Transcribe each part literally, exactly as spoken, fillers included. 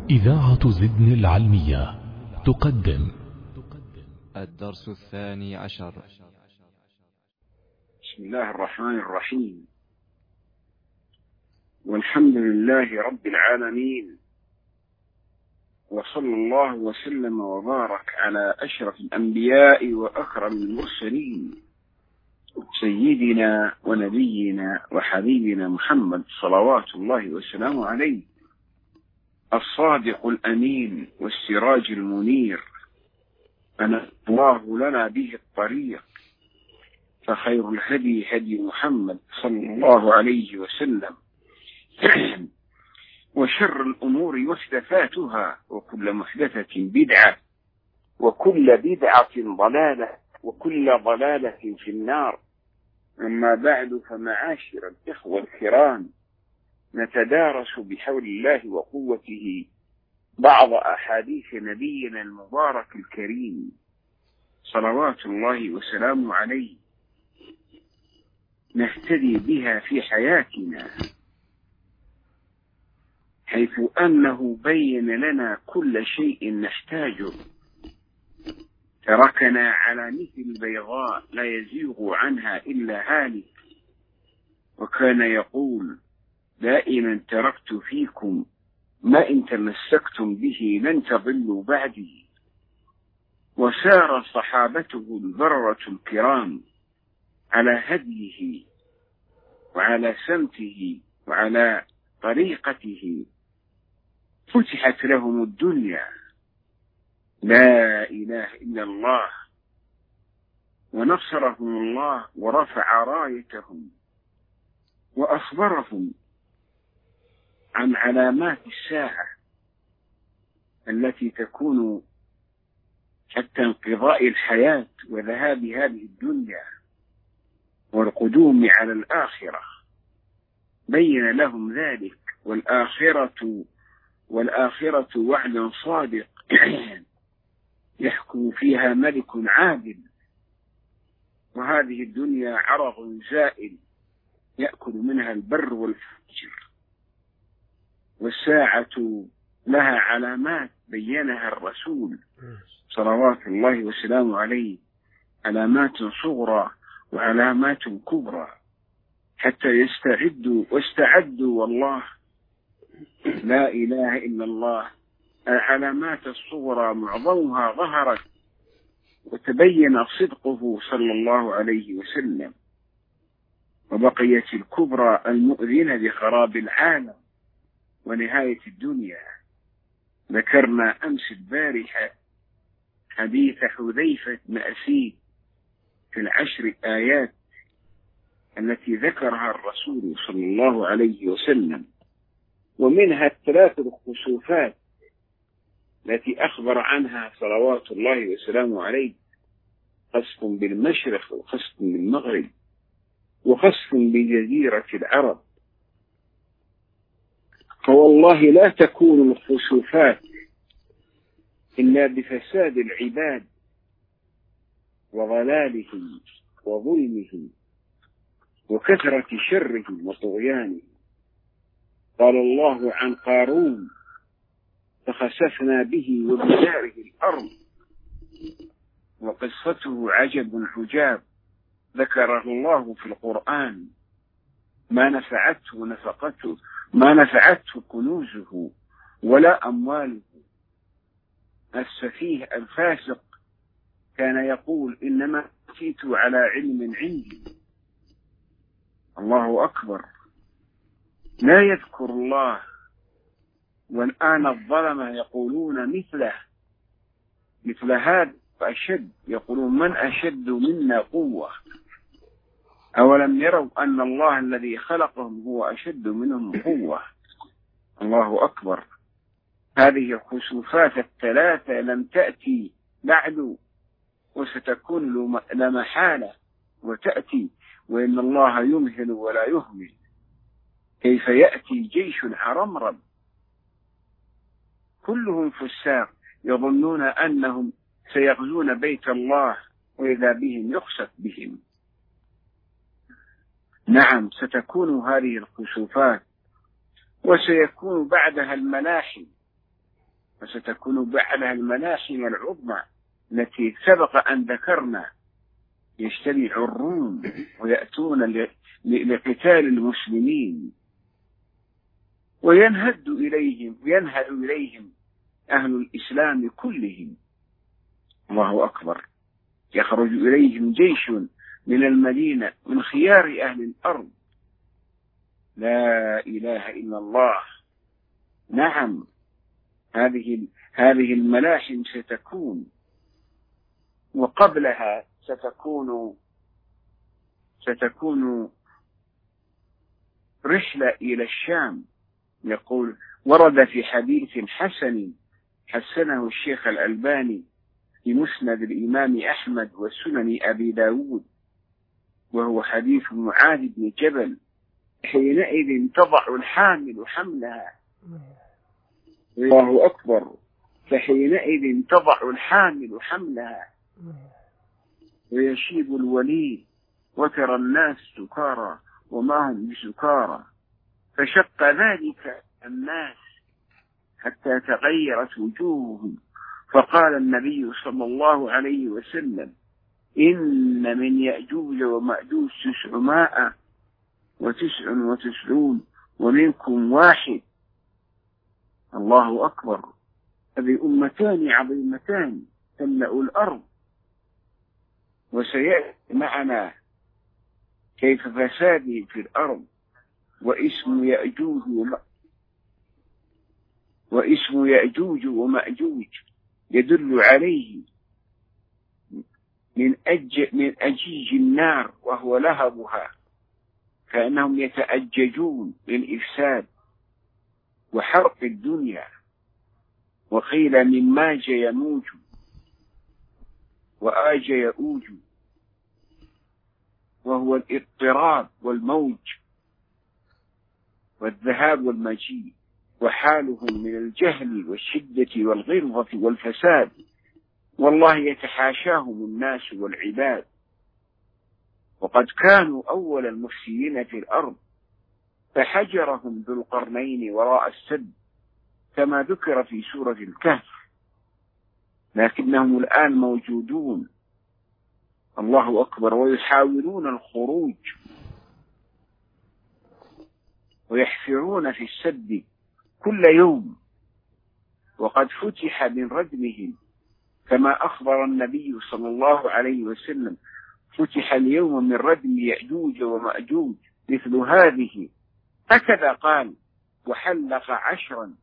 إذاعة زدن العلمية تقدم الدرس الثاني عشر. بسم الله الرحمن الرحيم، والحمد لله رب العالمين، وصلى الله وسلم وبارك على أشرف الأنبياء وأكرم المرسلين سيدنا ونبينا وحبيبنا محمد صلوات الله وسلامه عليه، الصادق الأمين والسراج المنير، أنا الله لنا به الطريق، فخير الهدي هدي محمد صلى الله عليه وسلم، وشر الأمور محدثاتها، وكل محدثة بدعة، وكل بدعة ضلالة، وكل ضلالة في النار. أما بعد، فمعاشر الإخوة الكرام، نتدارس بحول الله وقوته بعض أحاديث نبينا المبارك الكريم صلوات الله وسلامه عليه، نهتدي بها في حياتنا، حيث أنه بين لنا كل شيء نحتاجه، تركنا على مثل البيضاء لا يزيغ عنها إلا هالك، وكان يقول دائما تركت فيكم ما إن تمسكتم به لن تضلوا بعدي. وسار صحابته البررة الكرام على هديه وعلى سمته وعلى طريقته، فتحت لهم الدنيا، لا إله إلا الله، ونصرهم الله ورفع رايتهم، وأخبرهم عن علامات الساعة التي تكون حتى انقضاء الحياة وذهاب هذه الدنيا والقدوم على الآخرة، بين لهم ذلك. والآخرة والآخرة وعد صادق يحكم فيها ملك عادل، وهذه الدنيا عرض زائل يأكل منها البر والفجر، والساعة لها علامات بينها الرسول صلوات الله وسلامه عليه، علامات صغرى وعلامات كبرى، حتى يستعدوا واستعدوا والله لا إله إلا الله. العلامات الصغرى معظمها ظهرت وتبين صدقه صلى الله عليه وسلم، وبقيت الكبرى المؤذنة بخراب العالم ونهاية الدنيا. ذكرنا أمس البارحة حديث حذيفة بن أسيد في العشر آيات التي ذكرها الرسول صلى الله عليه وسلم، ومنها الثلاث الخسوفات التي أخبر عنها صلوات الله وسلامه عليه: خسف بالمشرق، وخسف بالمغرب، وخسف بجزيرة العرب. فوالله لا تكون الخسوفات إلا بفساد العباد وضلالهم وظلمهم وكثرة شرهم وطغيانهم. قال الله عن قارون: فخسفنا به وبداره الأرض. وقصته عجب عجاب، ذكره الله في القرآن، ما نفعته نفقته ما نفعته كنوزه ولا أمواله. السفيه الفاسق كان يقول: إنما أتيت على علم عندي. الله أكبر، لا يذكر الله. والآن الظلمة يقولون مثله مثل هذا فأشد، يقولون: من أشد منا قوة؟ أولم يروا أن الله الذي خلقهم هو أشد منهم قوة؟ الله أكبر. هذه الخسوفات الثلاثة لم تأتي بعد، وستكون لمحالة وتأتي، وإن الله يمهل ولا يهمل. كيف يأتي جيش عرمرم كلهم فساق يظنون أنهم سيغزون بيت الله، وإذا بهم يخسف بهم. نعم، ستكون هذه الخسوفات، وسيكون بعدها الملاحم وستكون بعدها الملاحم العظمى التي سبق أن ذكرنا، يجتمع الروم ويأتون لقتال المسلمين، وينهد إليهم وينهد إليهم أهل الإسلام كلهم. الله أكبر. يخرج إليهم جيش من المدينة من خيار أهل الأرض. لا إله إلا الله. نعم، هذه هذه الملاحم ستكون، وقبلها ستكون ستكون رحلة إلى الشام. يقول ورد في حديث حسن حسنه الشيخ الألباني في مسند الإمام أحمد وسنن أبي داود، وهو حديث معاذ بن جبل: حينئذ تضع الحامل حملها. الله أكبر. فحينئذ تضع الحامل حملها ويشيب الولي، وترى الناس سكارى وما هم بسكارى. فشق ذلك الناس حتى تغيرت وجوههم، فقال النبي صلى الله عليه وسلم: إن من يأجوج ومأجوج تسعمائة وتسع وتسعون ومنكم واحد. الله أكبر. هذه أمتان عظيمتان تملأ الأرض. وسيأتي معنا كيف فساده في الأرض. واسم يأجوج وم... واسم يأجوج ومأجوج يدل عليه من أج... من أجيج النار، وهو لهبها، فإنهم يتأججون للإفساد وحرق الدنيا. وقيل من ماج يموج وآج يؤوج، وهو الاضطراب والموج والذهاب والمجيء، وحالهم من الجهل والشدة والغلظة والفساد، والله يتحاشاهم الناس والعباد. وقد كانوا أول المفسدين في الأرض، فحجرهم ذو القرنين وراء السد كما ذكر في سورة الكهف، لكنهم الآن موجودون. الله أكبر. ويحاولون الخروج ويحفرون في السد كل يوم، وقد فتح من ردمهم كما أخبر النبي صلى الله عليه وسلم: فتح اليوم من ردم يأجوج ومأجوج مثل هذه. هكذا قال: وحلق عشرا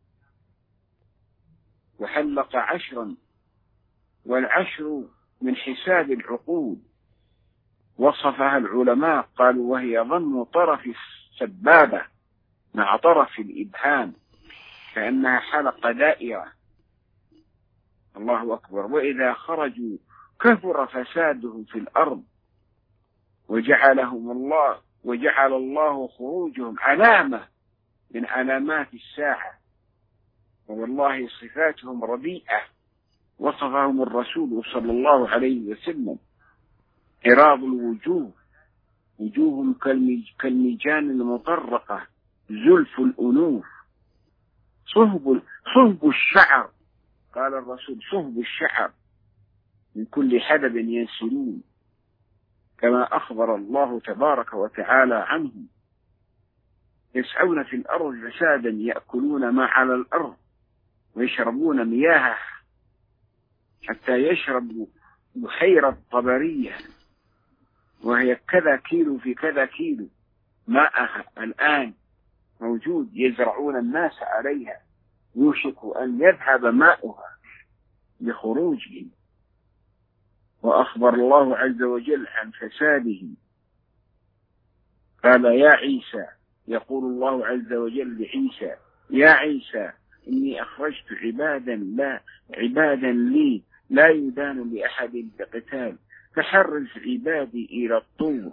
وحلق عشرا والعشر من حساب العقود. وصفها العلماء قالوا: وهي ضم طرف السبابة مع طرف الإبهام، كأنها حلقة دائرة. الله أكبر. وإذا خرجوا كثر فسادهم في الأرض، وجعلهم الله وجعل الله خروجهم علامة من علامات الساعة. والله صفاتهم رديئة، وصفهم الرسول صلى الله عليه وسلم: عراض الوجوه، وجوه كالميجان المطرقة، زلف الأنوف، صهب صهب الشعر. قال الرسول: صهب الشعر من كل حدب ينسلون، كما أخبر الله تبارك وتعالى عنهم: يسعون في الأرض فسادا، يأكلون ما على الأرض ويشربون مياهها حتى يشربوا بحيرة طبرية، وهي كذا كيلو في كذا كيلو ماءها الآن موجود، يزرعون الناس عليها، يوشك أن يذهب ماؤها بخروجهم. وأخبر الله عز وجل عن فسادهم. قال: يا عيسى، يقول الله عز وجل لعيسى: يا عيسى إني أخرجت عبادا لا عبادا لي لا يدان لأحد بقتال، فحرز عبادي إلى الطور.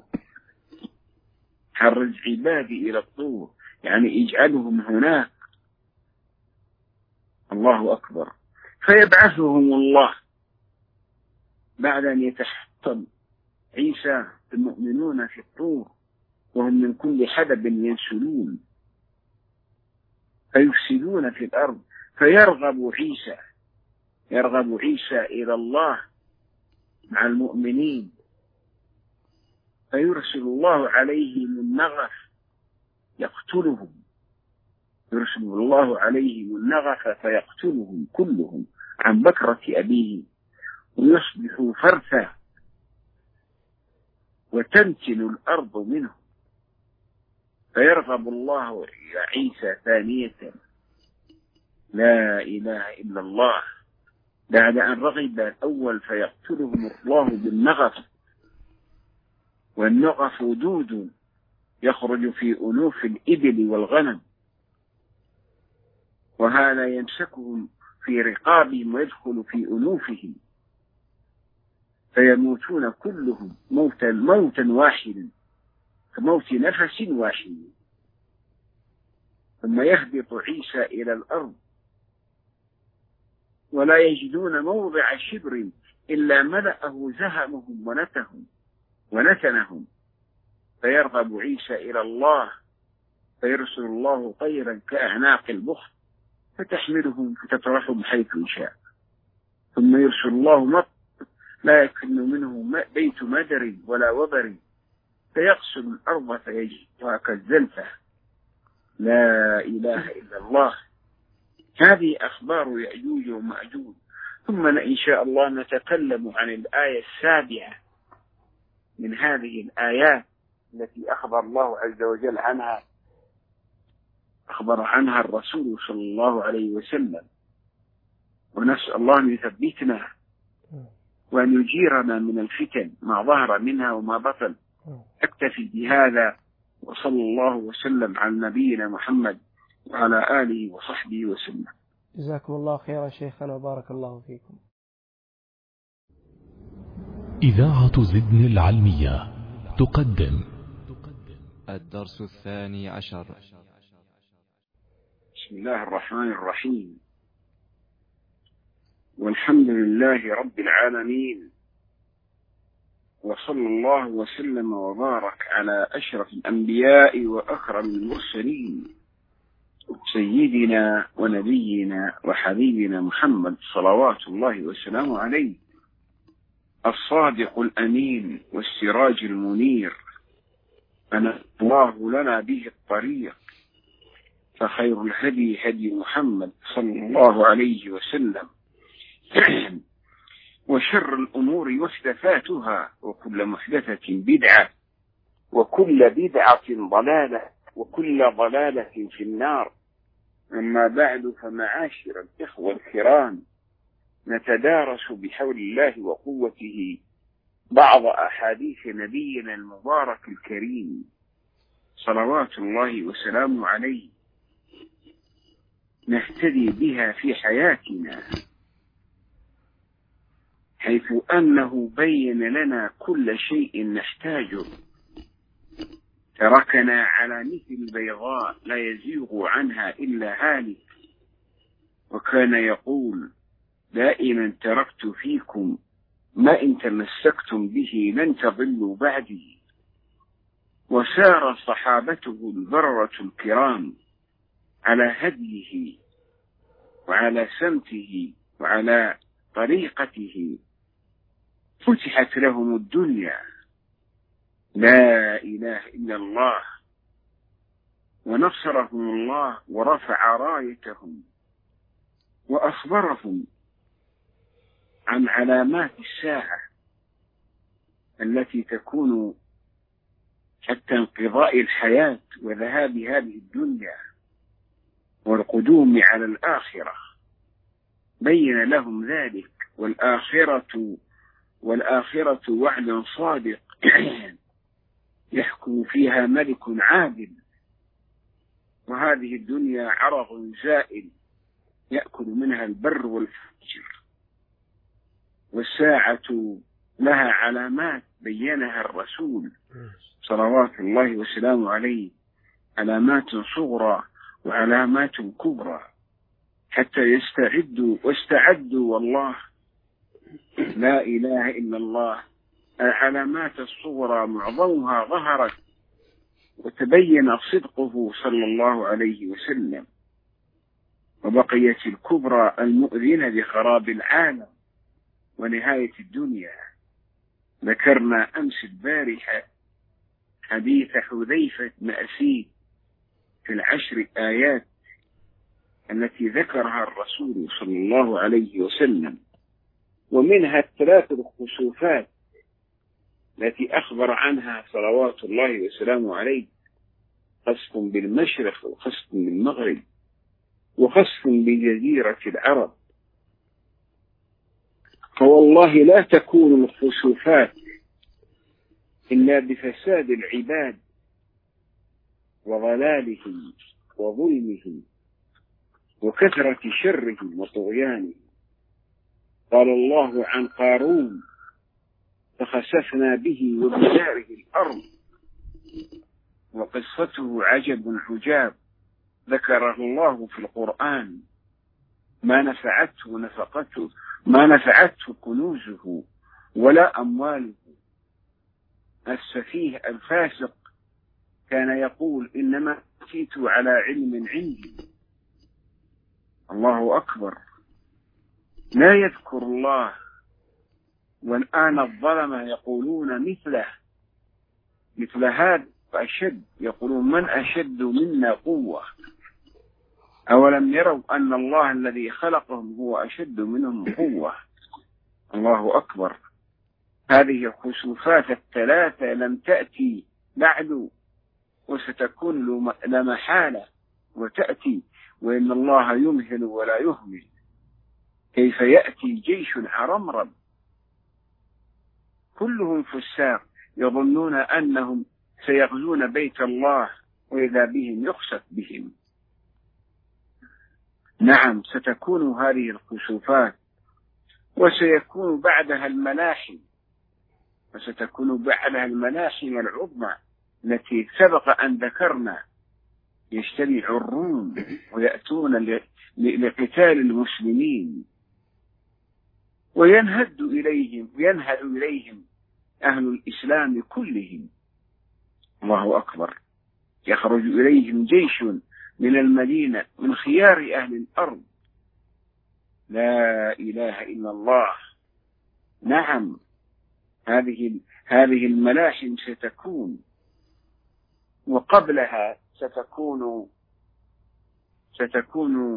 حرز عبادي إلى الطور يعني اجعلهم هناك. الله أكبر. فيبعثهم الله بعد أن يتحطم عيسى المؤمنون في الطور، وهم من كل حدب ينسلون، فيفسدون في الأرض. فيرغب عيسى يرغب عيسى إلى الله مع المؤمنين، فيرسل الله عليهم النغف يقتلهم يرسل الله عليهم النغف فيقتلهم كلهم عن بكرة أبيه، ويصبحوا فرثا وتنتن الأرض منهم. فيرغب الله إلى عيسى ثانية لا إله إلا الله بعد أن رغب الأول، فيقتلهم الله بالنغف، والنغف دود يخرج في أنوف الإبل والغنم، وهذا يمسكهم في رقابهم ويدخل في أنوفهم، فيموتون كلهم موتا موتا واحدا كموت نفس واحد. ثم يهبط عيسى إلى الأرض ولا يجدون موضع شبر إلا ملأه زهمهم ونتهم ونتنهم، فيرغب عيسى إلى الله، فيرسل الله طيرا كأعناق البخت فتحملهم فتطرحهم حيث شاء، ثم يرسل الله مطر لا يكن منه بيت مدر ولا وبر، فيقسم الأرض فيجدها كالزلفة. لا إله إلا الله. هذه أخبار يأجوج ومأجوج. ثم إن شاء الله نتكلم عن الآية السابعة من هذه الآيات التي أخبر الله عز وجل عنها أخبر عنها الرسول صلى الله عليه وسلم، ونسأل الله أن يثبتنا وأن يجيرنا من الفتن ما ظهر منها وما بطن. أكتفي بهذا، وصلى الله وسلم على نبينا محمد وعلى آله وصحبه وسلم. جزاكم الله خيرا شيخنا وبارك الله فيكم. إذاعة زدن العلمية تقدم الدرس الثاني عشر. بسم الله الرحمن الرحيم، والحمد لله رب العالمين، وصلى الله وسلم وبارك على أشرف الأنبياء وأكرم المرسلين سيدنا ونبينا وحبيبنا محمد صلوات الله وسلامه عليه، الصادق الأمين والسراج المنير، أن الله لنا به الطريق، فخير الهدي هدي محمد صلى الله عليه وسلم، وشر الأمور محدثاتها، وكل محدثة بدعة، وكل بدعة ضلالة، وكل ضلالة في النار. أما بعد، فمعاشر الإخوة الكرام، نتدارس بحول الله وقوته بعض أحاديث نبينا المبارك الكريم صلوات الله وسلامه عليه، نهتدي بها في حياتنا، حيث أنه بين لنا كل شيء نحتاجه، تركنا على مثل بيضاء لا يزيغ عنها إلا هالك، وكان يقول دائما تركت فيكم ما إن تمسكتم به لن تضلوا بعدي. وسار صحابته البررة الكرام على هديه وعلى سمته وعلى طريقته، فتحت لهم الدنيا لا إله إلا الله، ونصرهم الله ورفع رايتهم، وأخبرهم عن علامات الساعة التي تكون حتى انقضاء الحياة وذهاب هذه الدنيا والقدوم على الآخرة، بين لهم ذلك. والآخرة والآخرة وعد صادق يحكم فيها ملك عادل، وهذه الدنيا عرض زائل يأكل منها البر والفجر، والساعة لها علامات بينها الرسول صلوات الله وسلامه عليه، علامات صغرى وعلامات كبرى، حتى يستعدوا واستعدوا والله لا إله إلا الله. العلامات الصغرى معظمها ظهرت وتبين صدقه صلى الله عليه وسلم، وبقيت الكبرى المؤذنة بخراب العالم ونهاية الدنيا. ذكرنا أمس البارحة حديث حذيفة بن أسيد في العشر آيات التي ذكرها الرسول صلى الله عليه وسلم، ومنها الثلاث الخسوفات التي أخبر عنها صلوات الله وسلامه عليه: خسف بالمشرق وخسف بالمغرب وخسف بجزيرة العرب. فوالله لا تكون الخسوفات إلا بفساد العباد وضلالهم وظلمهم وكثرة شرهم وطغيانهم. قال الله عن قارون: فخسفنا به وبداره الأرض. وقصته عجب عجاب ذكره الله في القرآن، ما نفعته نفقته ما نفعته كنوزه ولا أمواله. السفيه الفاسق كان يقول: إنما أتيت على علم عندي. الله أكبر. لا يذكر الله، والآن الظلمة يقولون مثله مثل هذا أشد، يقولون: من أشد منا قوة؟ أولم يروا أن الله الذي خلقهم هو أشد منهم قوة؟ الله أكبر. هذه الخسوفات الثلاثة لم تأتي بعد، وستكون لا محالة وتأتي، وإن الله يمهل ولا يهمل. كيف يأتي جيش عرمرم كلهم فساق يظنون أنهم سيغزون بيت الله، وإذا بهم يخسف بهم. نعم، ستكون هذه الخسوفات، وسيكون بعدها الملاحم، وستكون بعدها الملاحم العظمى التي سبق أن ذكرنا. يجتمع الروم ويأتون لقتال المسلمين، وينهد إليهم ينهد إليهم أهل الإسلام كلهم. الله أكبر. يخرج إليهم جيش من المدينة من خيار أهل الأرض. لا إله إلا الله. نعم، هذه هذه الملاحم ستكون، وقبلها ستكون ستكون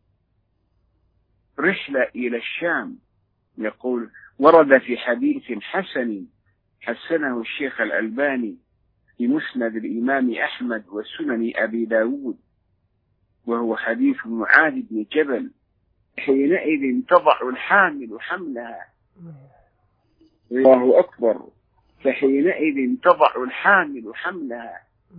رحلة إلى الشام. يقول: ورد في حديث حسن حسنه الشيخ الألباني في مسند الإمام أحمد وسنن أبي داود، وهو حديث معاذ بن جبل: حينئذ تضع الحامل حملها. الله أكبر. فحينئذ تضع الحامل حملها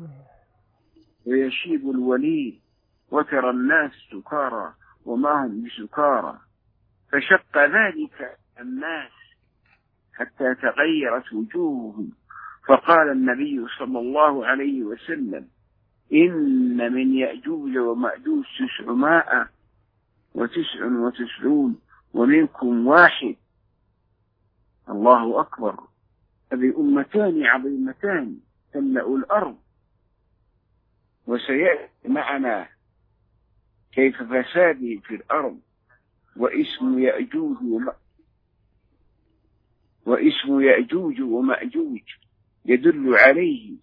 ويشيب الوليد، وترى الناس سكارى وما هم بسكارى، فشق ذلك الناس حتى تغيرت وجوههم. فقال النبي صلى الله عليه وسلم: إن من يأجوج ومأجوج تسعمائة وتسع وتسعون ومنكم واحد. الله أكبر. هذه أمتان عظيمتان تملأ الأرض. وسيأتي معنا كيف فساده في الأرض. واسم يأجوج وم... واسم يأجوج ومأجوج يدل عليه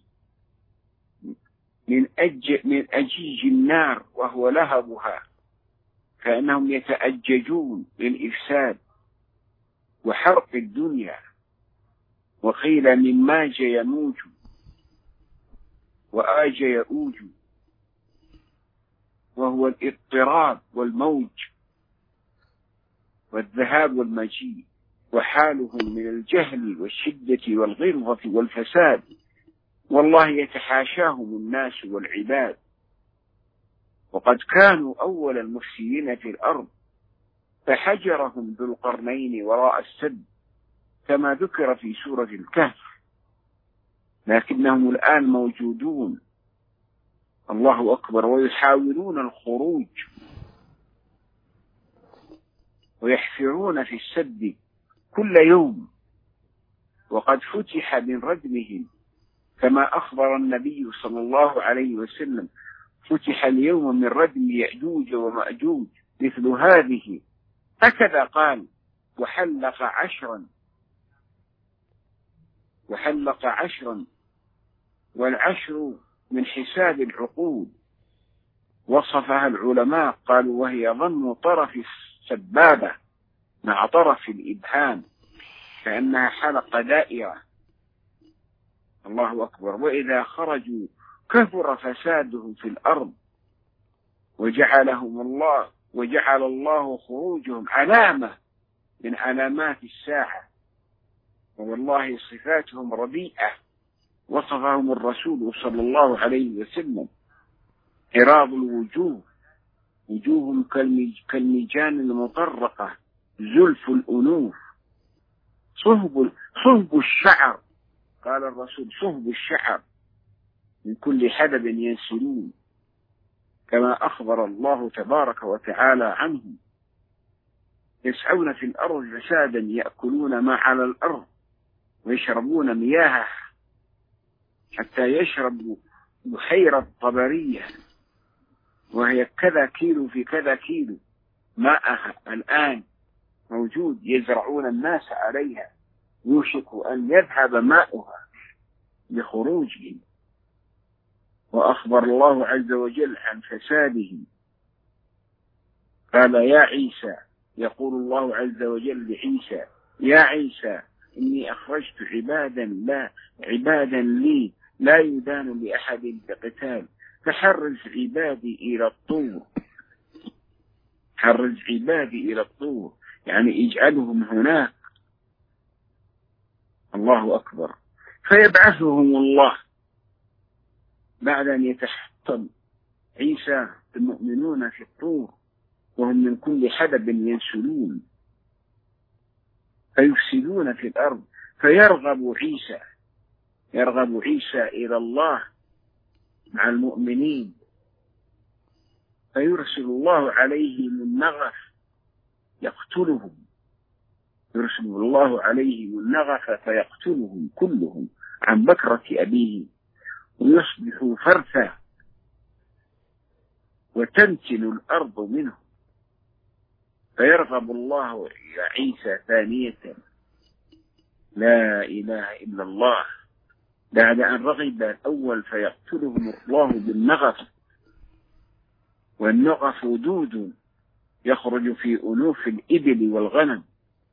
من أج... من أجيج النار، وهو لهبها، كأنهم يتأججون للإفساد وحرق الدنيا. وقيل من ماج يموج وآج يؤوج، وهو الاضطراب والموج والذهاب والمجيء، وحالهم من الجهل والشدة والغلظة والفساد. والله يتحاشاهم الناس والعباد، وقد كانوا أول المفسدين في الأرض، فحجرهم ذو القرنين وراء السد كما ذكر في سورة الكهف، لكنهم الآن موجودون. الله أكبر. ويحاولون الخروج ويحفرون في السد كل يوم، وقد فتح من ردمهم كما أخبر النبي صلى الله عليه وسلم: فتح اليوم من ردم يأجوج ومأجوج مثل هذه. هكذا قال: وحلق عشرا وحلق عشرا والعشر من حساب العقود. وصفها العلماء قالوا: وهي ضم طرف السبابة مع طرف الإبهام كأنها حلقة دائرة. الله أكبر. وإذا خرجوا كثر فسادهم في الأرض وجعلهم الله وجعل الله خروجهم علامة من علامات الساعة. والله صفاتهم رديئة. وصفهم الرسول صلى الله عليه وسلم: عراض الوجوه، وجوههم كالميجان المطرقة، زلف الأنوف، صهب صهب الشعر. قال الرسول: صهب الشعر من كل حدب ينسلون، كما أخبر الله تبارك وتعالى عنهم. يسعون في الأرض فسادا، يأكلون ما على الأرض ويشربون مياهها حتى يشربوا بحيرة طبرية، وهي كذا كيلو في كذا كيلو. ماءها الآن موجود، يزرعون الناس عليها، يوشك أن يذهب ماؤها بخروجهم. وأخبر الله عز وجل عن فسادهم. قال: يا عيسى، يقول الله عز وجل لعيسى: يا عيسى إني أخرجت عبادا لا عبادا لي لا يدان لأحد بقتال، فحرز عبادي إلى الطور. حرز عبادي إلى الطور يعني اجعلهم هناك. الله أكبر. فيبعثهم الله بعد أن يتحطم عيسى المؤمنون في الطور، وهم من كل حدب ينسلون، فيفسدون في الأرض. فيرغب عيسى يرغب عيسى إلى الله مع المؤمنين، فيرسل الله عليهم النغف يقتلهم يرسل الله عليهم النغف فيقتلهم كلهم عن بكرة أبيه، ويصبحوا فرثا وتنتن الأرض منهم. فيرغب الله إلى عيسى ثانية: لا إله إلا الله، بعد أن رغب الأول فيقتلهم الله بالنغف. والنغف دود يخرج في أنوف الإبل والغنم،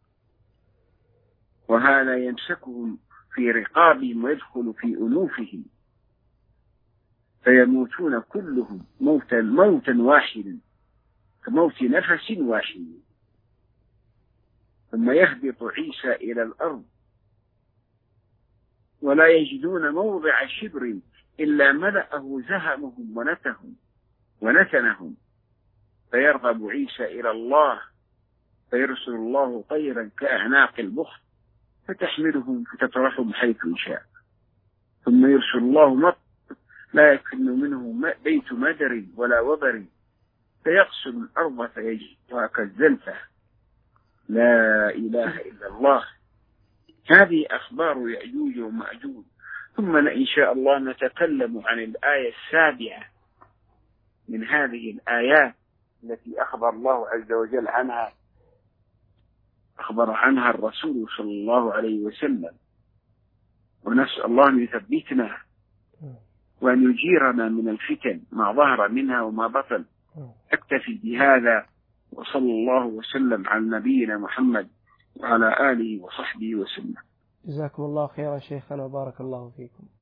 وهذا يمسكهم في رقابهم ويدخل في أنوفهم، فيموتون كلهم موتا موتا واحدا كموت نفس واحد. ثم يهبط عيسى إلى الأرض ولا يجدون موضع شبر إلا ملأه زهمهم ونتهم ونتنهم. فيرغب عيسى إلى الله، فيرسل الله طيرا كأعناق البخت فتحملهم فتطرحهم حيث يشاء. ثم يرسل الله مطر لا يكن منه بيت مدر ولا وبر، فيقسم الأرض فيجدها كالزلفة. لا إله إلا الله. هذه أخبار يأجوج ومأجوج. ثم إن شاء الله نتكلم عن الآية السابعة من هذه الآيات التي أخبر الله عز وجل عنها أخبر عنها الرسول صلى الله عليه وسلم. ونسأل الله أن يثبتنا وأن يجيرنا من الفتن ما ظهر منها وما بطن. أكتفي بهذا، وصلى الله وسلم على نبينا محمد وعلى آله وصحبه وسلم. جزاكم الله خيرا شيخنا وبارك الله فيكم.